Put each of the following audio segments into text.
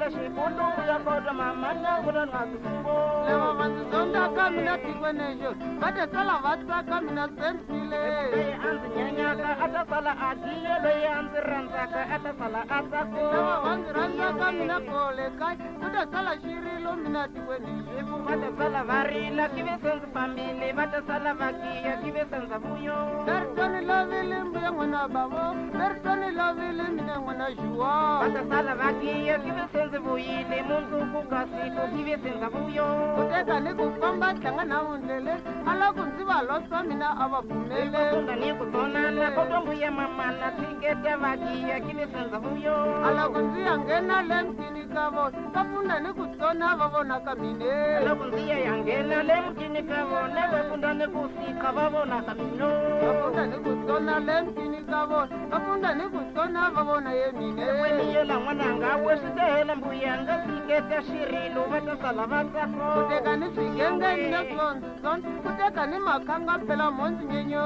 ka xikutu ya kota mama na vula nga sifumbo lava va ndzi zonda ka mina tikwenexo va ta sala va tsaka mina sentile loyi a ndzi nyanyaka a ta sala a dile loyi a ndzi rhandzaka a ta sala a tsako lava va ndzi rhandzaka mina kole kaya ku ta sala xirilo mina tikwenexo va ta sala va rila kive se ndzi fambile va ta sala va giya kive se ndza vuyo Bertoni lovile mbuya n'wana bavo Bertoni lovile mina n'wana juwa va ta sala va giya kive se ndzi vuyile mundzuku ka siku kive se ndza vuyo ku teka ni ku famba tlanga na mundlele a loko ndzi va losa mina a va pfumele kunda ni ku tonana koto mbuya mamana tshiketa va giya kive se ndza vuyo a loko ndzi ya nghena le mutini ka vona va pfunda ni ku tsona va vona ka mine loko ndzi ya nghena le mutini ka vona va pfunda ni ku fika va vona ka mino va pfunda ni ku tsona le mutini ka vona va pfunda ni ku tsona va vona ye mine yela n'wananga we swi ta hela mbuya nga tshiketa xirilo va ta sala va tsako ku teka ni swigengeni le swondzitsona ku teka ni makhanga phela mondzi nyenyo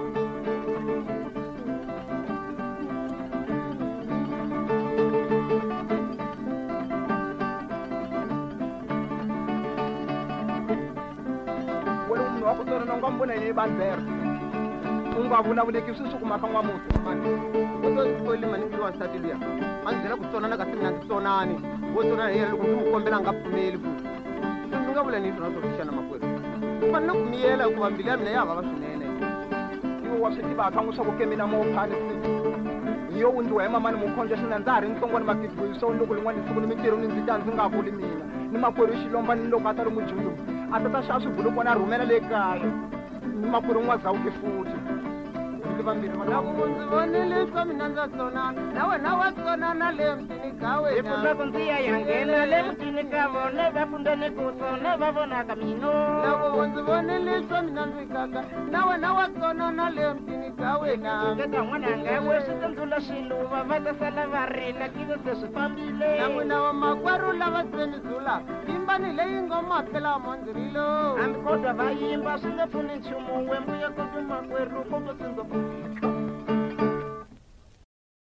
wa ku tsona nga mbona ni bandera u nga vulavuleki swi swi kumaka n'wamuti mani u to tsoli mani ndi wansati luya a ndzi byela ku tsonana kasi mina ndzi tsonani wo tsonana hi yena loko ndzi n'wi kombela a nga pfumeli futi ndzi nga vula ni swona swo xana makwerhu u fanele ku miyela hikuva mbilu ya mina ya vava swinene iwe wa swi tivaka n'wi swa ku ke mina mophani hi yo undiwa hi mamani mukhonja xina ndza ha ri ntsongo ni maketiboyi so loko lin'wana siku ni mintirhweni ndzi ta ndzi nga vuli mina ni makwerhu xilomba ni loko a ta ri mujungu a ta ta xava swibulukwa na rhumela le kaya ni makwerhu n'wa zawuke futhi loko ndzi vonile swa mina ndza tsonana na wena wa tsonana le mutini ka hi wena pfuna ku ndzi ya nghena le mutini ka vona va pfunda ni ku tsona va vonaka mino loko ndzi vonile swa mina ndzi kaka na wena wa tsonana le mutini ka wena keta n'wananga we swi tsandzula xiluva va ta sala va rila kive se swi fambile na n'wina wa makwerhu lava se mi zula yimbani leyi nga maphela mondzirilo hambi kodwa va yimba swi nga pfuni nchumu we mbuya koto makwerhu koto tsindzo